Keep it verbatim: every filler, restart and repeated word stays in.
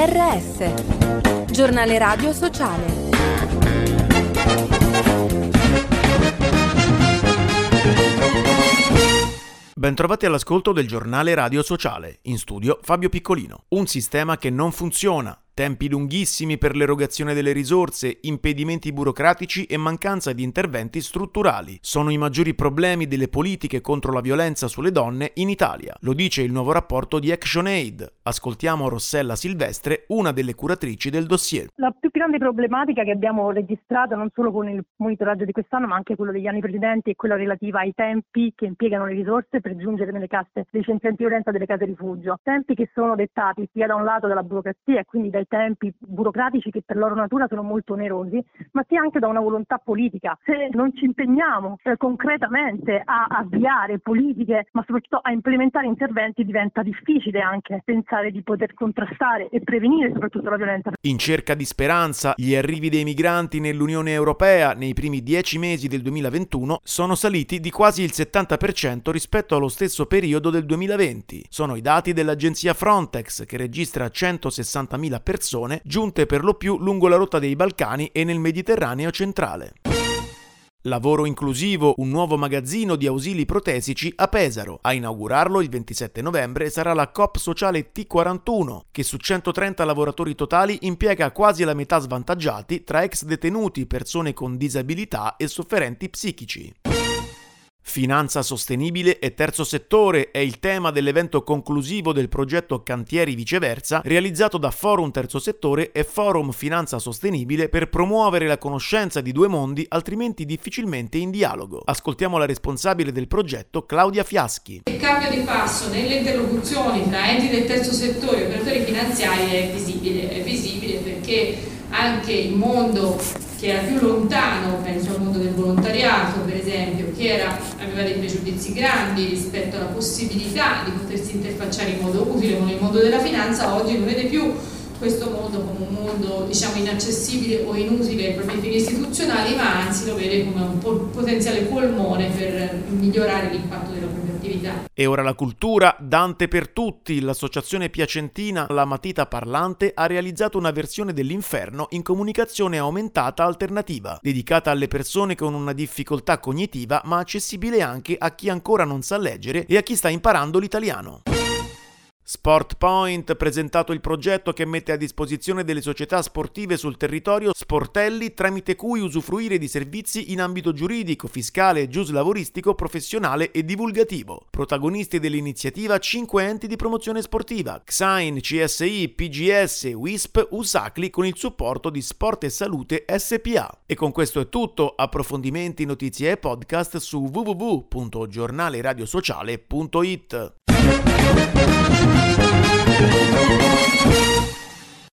R S, giornale radio sociale. Bentrovati all'ascolto del giornale radio sociale, in studio Fabio Piccolino. Un sistema che non funziona, tempi lunghissimi per l'erogazione delle risorse, impedimenti burocratici e mancanza di interventi strutturali sono i maggiori problemi delle politiche contro la violenza sulle donne in Italia. Lo dice il nuovo rapporto di ActionAid. Ascoltiamo Rossella Silvestre, una delle curatrici del dossier. La più grande problematica che abbiamo registrato non solo con il monitoraggio di quest'anno ma anche quello degli anni precedenti è quella relativa ai tempi che impiegano le risorse per giungere nelle casse dei centri antiviolenza, delle case rifugio. Tempi che sono dettati sia da un lato dalla burocrazia e quindi dai tempi burocratici che per loro natura sono molto onerosi, ma sia anche da una volontà politica. Se non ci impegniamo eh, concretamente a avviare politiche, ma soprattutto a implementare interventi, diventa difficile anche pensare di poter contrastare e prevenire soprattutto la violenza. In cerca di speranza, gli arrivi dei migranti nell'Unione Europea nei primi dieci mesi del duemilaventuno sono saliti di quasi il settanta per cento rispetto allo stesso periodo del duemilaventi. Sono i dati dell'agenzia Frontex, che registra centosessantamila persone giunte per lo più lungo la rotta dei Balcani e nel Mediterraneo centrale. Lavoro inclusivo, un nuovo magazzino di ausili protesici a Pesaro. A inaugurarlo il ventisette novembre sarà la Coop Sociale T quarantuno, che su centotrenta lavoratori totali impiega quasi la metà svantaggiati tra ex detenuti, persone con disabilità e sofferenti psichici. Finanza sostenibile e terzo settore è il tema dell'evento conclusivo del progetto Cantieri Viceversa, realizzato da Forum Terzo Settore e Forum Finanza Sostenibile per promuovere la conoscenza di due mondi altrimenti difficilmente in dialogo. Ascoltiamo la responsabile del progetto, Claudia Fiaschi. Il cambio di passo nelle interlocuzioni tra enti del terzo settore e operatori finanziari è visibile, è visibile perché anche il mondo che era più lontano, penso al mondo del volontariato per esempio, che era, aveva dei pregiudizi grandi rispetto alla possibilità di potersi interfacciare in modo utile con il mondo della finanza, oggi non vede più questo mondo come un mondo diciamo inaccessibile o inutile ai propri fini istituzionali, ma anzi lo vede come un po- potenziale polmone per migliorare l'impatto della propria attività. E ora la cultura, Dante per tutti. L'associazione piacentina La Matita Parlante ha realizzato una versione dell'Inferno in comunicazione aumentata alternativa, dedicata alle persone con una difficoltà cognitiva ma accessibile anche a chi ancora non sa leggere e a chi sta imparando l'italiano. Sport Point, presentato il progetto che mette a disposizione delle società sportive sul territorio sportelli tramite cui usufruire di servizi in ambito giuridico, fiscale, giuslavoristico, professionale e divulgativo. Protagonisti dell'iniziativa cinque enti di promozione sportiva: X A I N, C S I, P G S, W I S P, U S A C L I con il supporto di Sport e Salute S P A. E con questo è tutto. Approfondimenti, notizie e podcast su w w w punto giornale radio sociale punto it.